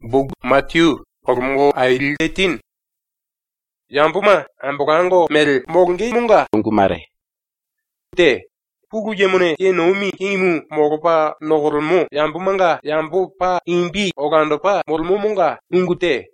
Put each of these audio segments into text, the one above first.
Buku Matthew Ormo Ailtetin Yampuma Ambogango Mel Morngi Munga Ngumare. Te Pugu Yemune Ye Nomi Imu Mogopa Nogormo Yampumanga Yampupa Imbi Ogandopa Mormo Munga Ungute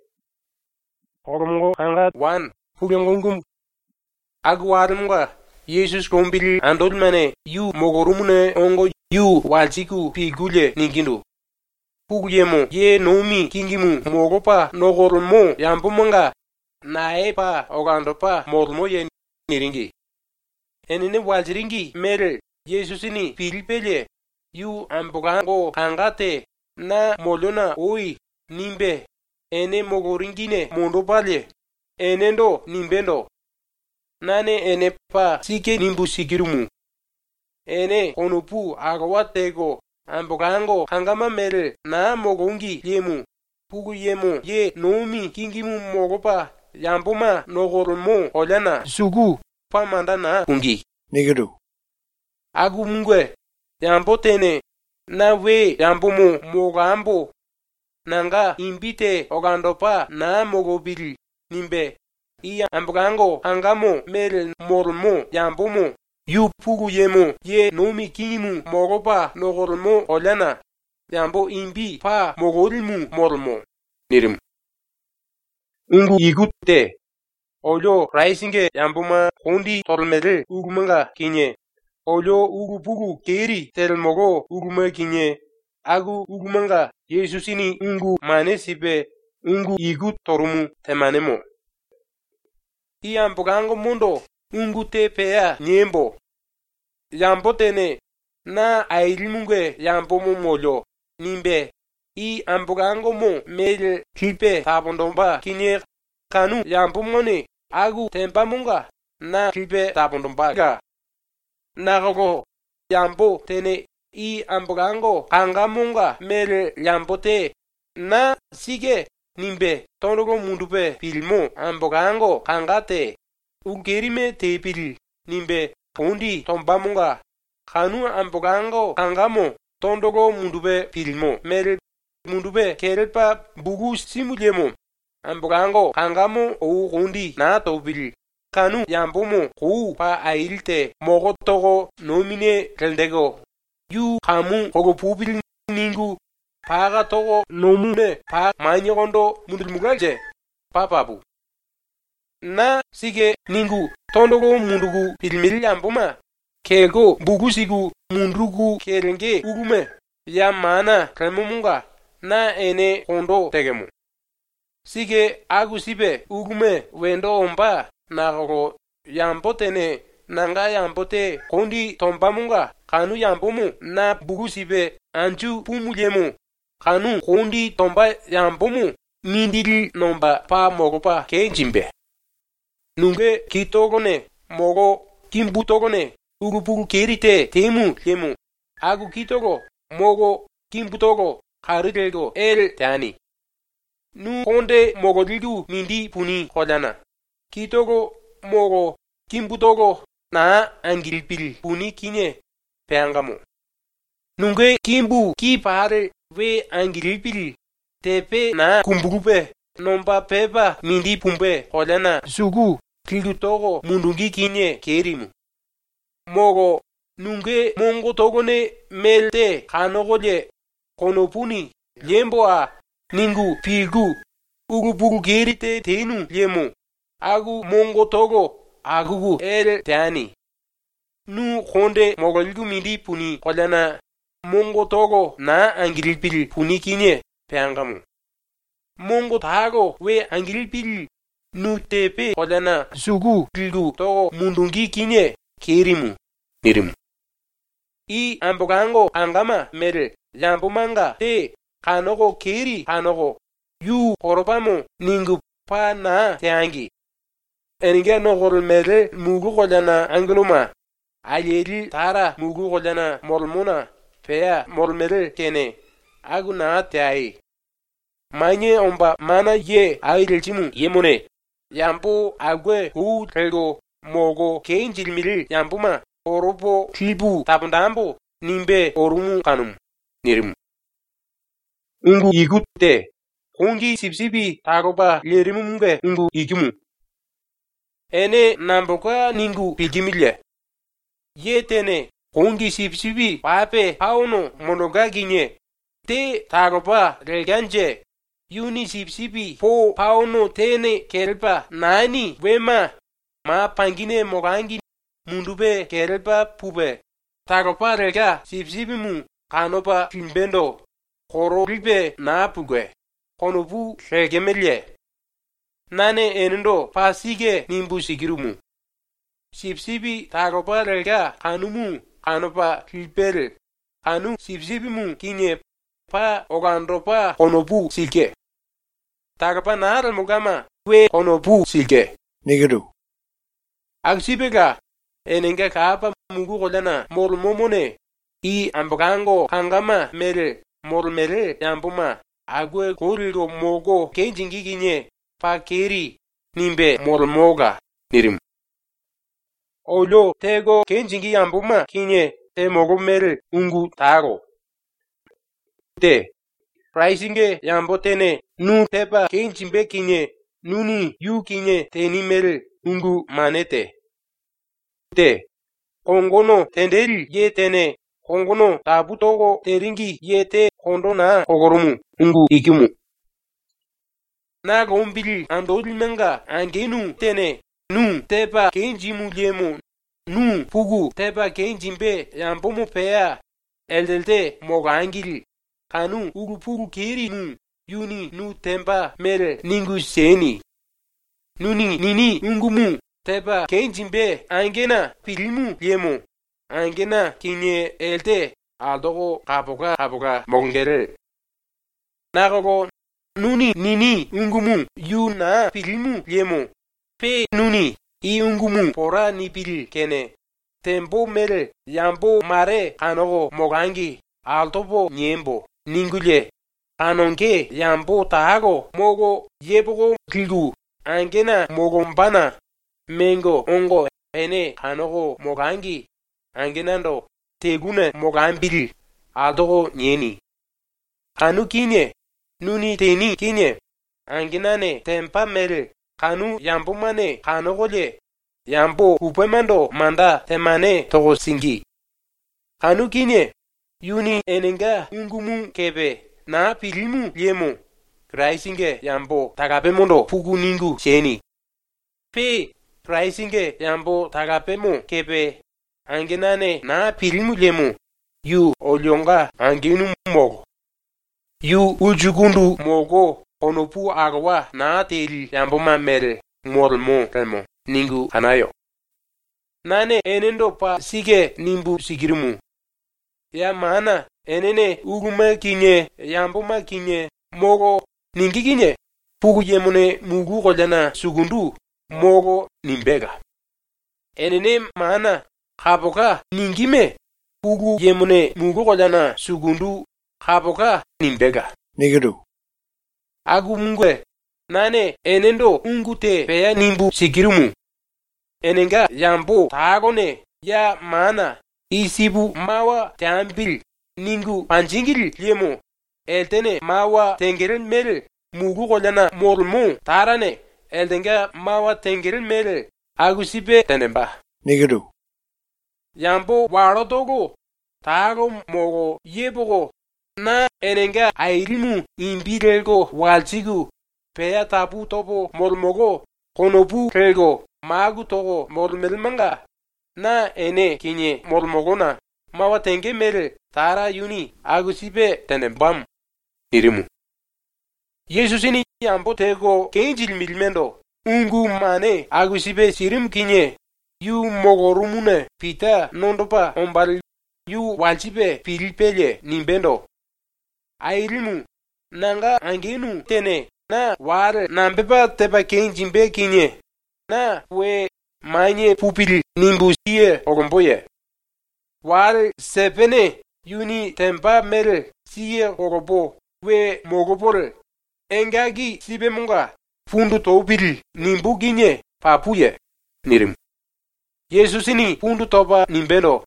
Ormo Hanga 1 Pugangungum Agwarmunga Jesus Gombili Andolmane Yu Mogorumune Ongo Yu Walsiku Pigule Ningindu Puguyemo Ye Nomi Kingimu Mogopa Nogormo Yampumanga Naepa Ogandopa Mormo Ye Niringi Enine Walsiringi Mere Yesusini Pilipele Yu Ambogango Hangate Na Molona Oi Nimbe Ene Mogoringine Mondopale Enendo Nimbendo Nane ene pa sike nimbu sikirumu. Ene konupu agawatego ambogango hangama mere na mogongi yemu. Pugu yemu ye nomi kingimu mogopa yampuma nogormo olana sugu pa mandana kungi. Nigiru. Agu mungwe yampo tene na we yampumu mogambo nanga imbite ogandopa na mogobili nimbe. Iya ambogango hangamo mere mormo yambomo yu pugu yemo ye nomi kingimu mogopa nogormo olana yambo imbi pa mogorimu mormo nirim ungu igute olyo raisinge yamboma kondi tormere ugumanga kinye olyo ugu pugu keri termogo uguma kinye agu ugumanga Yesusini ungu mane sipe ungu igut torumu temanemo Yambogango mundo ungute pea nyembo yambo tene na airimunge yambo molyo nimbe ambogango mo mele kipe tabondomba kinye kanu yambo mone agu tempa munga na kipe tabondomba ga nagogo yambo tene ambogango hangamunga mele yambo te na sige nimbe tonogo mundupe pilmo ambogango hangate ugerime te pil nimbe kondi tombamunga kanu ambogango hangamo tondogo mundupe pilmo mere mundupe kerepa bugu simulemo ambogango hangamo ou kondi na topil kanu yambomo kou pa ailte mogo togo nomine rendego yu kamu kogo pupil ningu Paga togo nomune pa manyogondo mundulmugaje papabu na sige ningu tondogo mundugu pilmili yambuma kego bugusigu mundugu kerenge ugume ya mana kremumunga na ene kondo tegemu sige agusibe ugume wendo omba nago yambotene nanga yambote kondi tombamunga kanu yambomu na bugusibe anju pumulemu Kanu kondi tomba yambomu mindili nomba pa mogopa kenjimbe. Nunge kitogone mogo kimbutogone ugupugu kerite temu lemu. Agu kitogo mogo kimbutogo karirego el tani. Nu konde mogo lidu mindi puni kodana. Kitogo mogo kimbutogo na angilpil puni kinye peangamo. Nunge kimbu ki pare we angilipili tepe na kumburupe nomba pepa mindi pumpe kolana sugu kilutogo mundungi kinye kerimu mogo nunge mongo togone melte kanogole konopuni lemboa ningu pigu ugupugu gerite tenu lemo agu mongo togo agugu el tani nu konde mogolidu mindi puni kolana Mongo togo na angilpil puni kinye peangamu. Mongo tago we angilpil nu tepe kodana sugu pilgu togo mundungi kinye kerimu nirimu. Ambogango angama mere yampumanga te kanogo keri kanogo yu koropamo ningu pa na teangi. Enge no gol mere mugu kodana angiluma ayeli tara mugu kodana molmuna Pea mormere kene agu na teai manye omba mana ye airilchimu yemone yampo agwe hu trego mogo kenjilmiri yampuma oropo klibu tabundambo nimbe orumu kanum nirim ungu igute 공기 씹씹이 다고바 레리문게 응구 이기무 에네 남보가 닝구 빌기밀레 예테네 공기 씹씹이 바페 파오노 모노가기녜 테 다고바 렐간제 유니 씹씹이 포 파오노 테네 켈바 나니 웨마 마 판기네 모간기 문두베 켈바 푸베 다고바 렐가 씹씹이무 가노바 김벤도 고로리베 나푸게 konobu regemelye nane enendo pasige nimbusigirumu sipsibi tagopa relga kanumu kanopa kilpel anu sipsibimu kinye pa ogandropa konobu silke tagapa naral mugama we konobu silke nigeru aksibega enenga kapa mugu golana molmomone I ambogango kangama mere molmere yambuma agwe gorilgo mogo kenjingiginye pa keri nimbe molmoga nirim olo tego kenjingi yambuma kinye te mogo mere ungu tago te pricingge yambotene nu tepa kenjimbe kinye nuni yu kinye teni mere ungu manete te kongono tenderi ye tene kongono tabutogo teringi yete kondo na ogoromu ungu ikimu na gombili andolimenga angenu tene nu tepa kenjimu liemu nu pugu tepa kenjimbe yambomu pea eldelte mogangili kanu ugu pugu kiri nu yuni nu tempa mere ningu seni nuni nini ungumu tepa kenjimbe angena pilimu liemu angena kinye elte aldogo kaboga mongere nagogo nuni nini ungumu yu na pilimu liemu pe nuni I ungumu pora ni pil kene tempo mere yambo mare kanogo mogangi altobo nyembo ningule kanonge yambo tahago mogo yebogo kilgu angena mogombana mengo ongo ene kanogo mogangi angenando tegune mogambili aldogo nyeni kanu kinye nuni teni kinye angenane tempa mere kanu yambo mane kanogole yambo upemando manda temane togo singi kanu kinye yuni enenga ungumu kebe na pilimu liemu kraisinge yambo tagapemondo pugu ningu sheni pe kraisinge yambo tagapemo kebe angenane na pilimu liemu yu olyonga angenu mogo yu ujugundu mogo onopu agwa na teri yamboma mere mormo remo ningu kanayo nane enendo pa sige nimbu sigirimu ya mana enene uguma kinye yamboma kinye mogo ningi kinye pugu yemune mugu golana sugundu mogo nimbega enene mana kaboka ningime pugu yemune mugu golana sugundu kaboka nimbega nigeru agumungwe nane enendo ungute peya nimbu sigirumu enenga yambo tagone ya mana isibu mawa tambil ningu panjingil liemo eltene mawa tengeren mere mugu golana mormo tarane eldenga mawa tengeren mere agusibe tenemba nigeru yambo warodogo tago mogo yebogo na enenga airimu imbirelgo walchigu peya tabu tobo mormogo konobu relgo magu togo mormelmanga na ene kinye mormogona mawa tenge mere tara yuni agusibe tenembam irimu Yesusini yambo tego kenjil milmendo ungu mane agusibe sirim kinye yu mogorumune pita nondopa ombal yu walchibe pilipele nimbendo airimu nanga angenu tene na ware nambeba teba kenjimbe kinye na we manye pupil nimbusie ogomboye ware sepene yuni tempa mere siye ogobo we mogobore engagi sibe munga fundu topil nimbu kinye papuye nirim Yesusini fundu topa nimbendo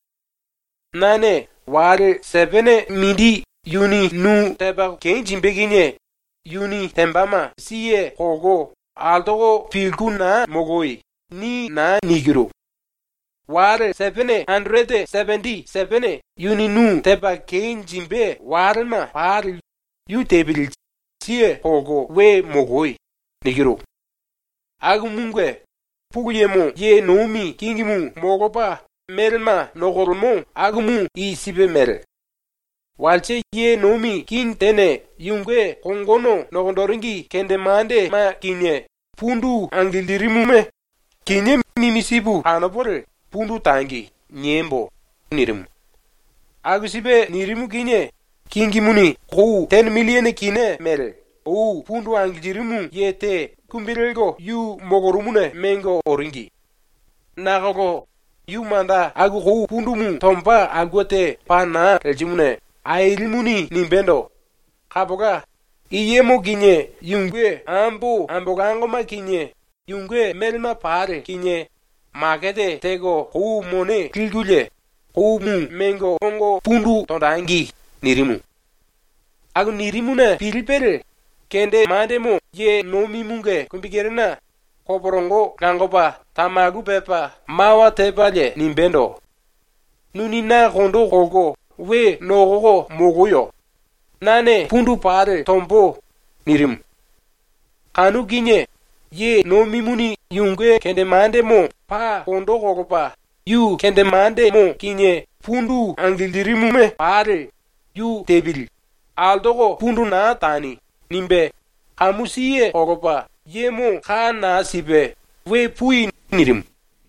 nane ware sepene midi yuni nu teba kenjimbe kinye yuni tembama siye kogo altogo pilku na mogoi ni na nigiro. Ware 777 yuni nu teba kein jimbe warma par yu tebil siye kogo we mogoi nigiro. Agumungwe puguyemo ye nomi kingimu mogopa melma nogormo agumu isibe mere. Walche ye nomi king tene yungwe kongono nogondoringi kendemande ma kinye pundu angildirimume kinye mimisibu anopore pundu tangi nyembo nirimu. Agusibe nirimu kinye kingimuni kou 10 million kine mere ou pundu angildirimu yete kumbirego yu mogorumune mengo oringi. Nagogo yu manda agu kou pundumu tompa agote pana rejimune ailimuni nimbendo kaboga iyemo kinye yungwe amboga angoma kinye yungwe melma pare kinye makete tego kou mone kilgule kou mu mengo ongo pundu tondangi nirimu. Agu nirimune pilipere kende mandemo ye nomi munge kumbigerena koporongo gangopa tamagu pepa mawa tepale nimbendo nunina kondo kogo we nogogo mogoyo nane pundu pare tombo nirim. Kanu kinye ye nomi muni yungwe kende mande mo pa kondo kogopa yu kende mande mo kinye pundu angildirimume pare yu tebil aldogo pundu na tani nimbe kamusiye kogopa yemo ka na sibe we pui nirim.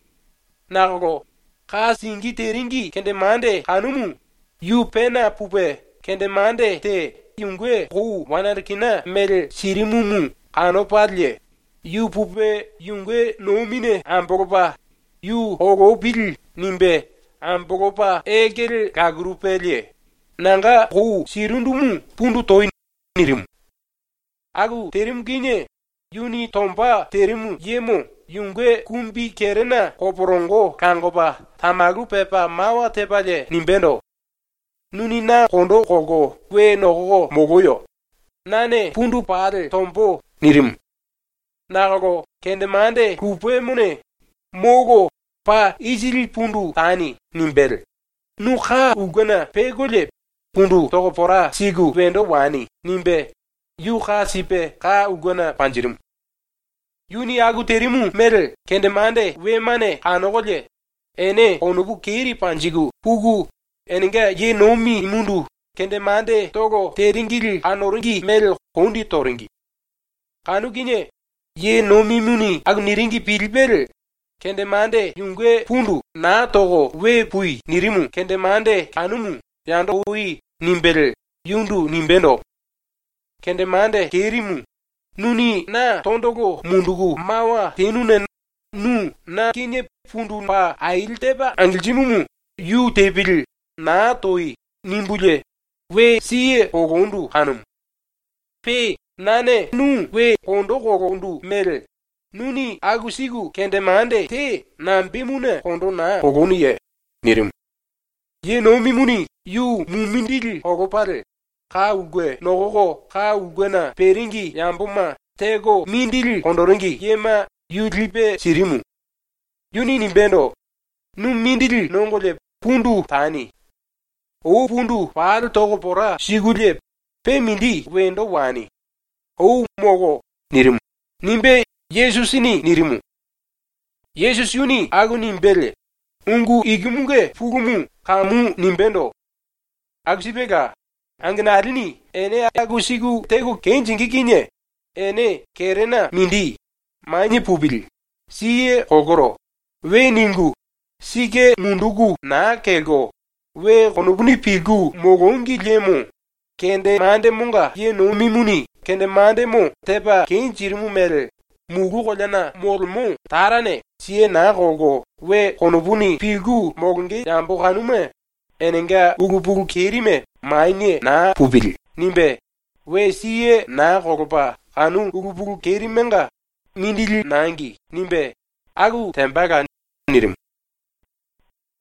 Nagogo ka singi teringi kende mande kanumu yu pena pupe kende mande te yungwe kou wanarkina mel sirimumu kano padle yu pupe yungwe nomine ambogopa yu hogo bil nimbe ambogopa egel kagrupelye nanga kou sirundumu pundu toy nirim. Agu terim kinye yuni tompa terimu yemo yungwe kumbi kerena koporongo kangopa tamagu pepa mawa tepale nimbendo nunina kondo kogo we nogogo mogoyo nane pundu pare tompo nirim. Nagogo kendemande kupwe mune mogo pa isili pundu tani nimbel nuka ugana pegole pundu togopora sigu wendo wani nimbe yu ka sipe ka ugana panjirim. Yuni agu terimu mere kendemande we mane kanogole ene onubu kiri panjigu pugu eninga ye nomi mundu kendemande togo teringili anoringi mel kondi toringi. Kanu kinye ye nomi muni agu niringi pilbere kendemande yungwe pundu na togo we pui nirimu kendemande kanumu yando ui nimbere yundu nimbendo kendemande kerimu nuni na tondogo mundugu mawa tenune nu na kinye pundu pa ailteba angiljimumu yu tebil na toi nimbule we siye kogondu hanum pe nane nu we kondo kogondu mere nuni agusigu kendemande te nambimune kondo na kogoniye nirim. Ye nomi muni yu mumindili kogopare ka ugwe nogogo ka ugwena peringi yambuma tego mindili kondoringi yema yudlipe sirimu yuni nimbendo nu mindili nongole pundu tani o pundu paru togo pora sigule pe mindi wendo wani o mogo nirimu nimbe Yesusini nirimu. Yesus yuni agu nimbele ungu igimunge fugumu kamu nimbendo agusibega angnarini ene agusigu tego kenjingi kinye ene kerena mindi manyi pubil siye kogoro we ningu sige mundugu na kego we konubuni pigu mogongi lemo kende mande munga ye nomi muni kende mande mo teba kenjirimu mere mugu kolana molmu tarane siye na kogo we konubuni pigu mogongi jambo kanume enenga ugubugu kerime mainye na pubil nimbe we siye na kogopa kanu ugubugu kerimenga mindili nangi nimbe agu tembaga nirim.